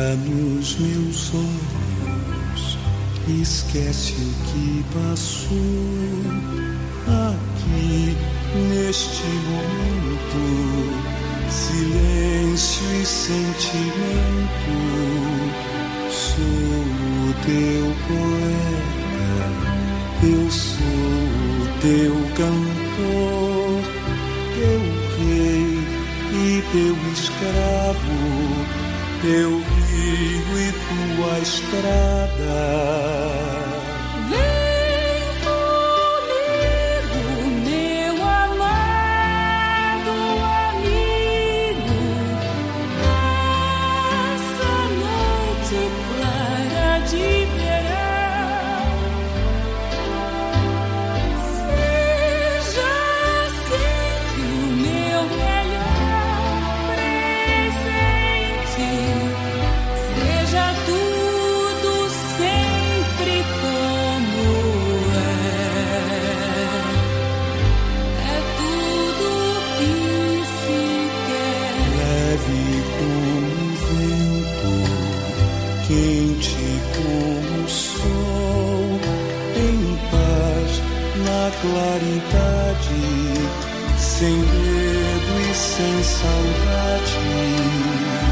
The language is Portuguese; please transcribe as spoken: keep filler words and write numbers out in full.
Olha nos meus olhos, esquece o que passou aqui neste momento. Silêncio e sentimento. Sou o teu poeta, eu sou o teu cantor, teu rei e teu escravo, teu rio e tua estrada. Quente como o sol, em paz, na claridade, sem medo e sem saudade.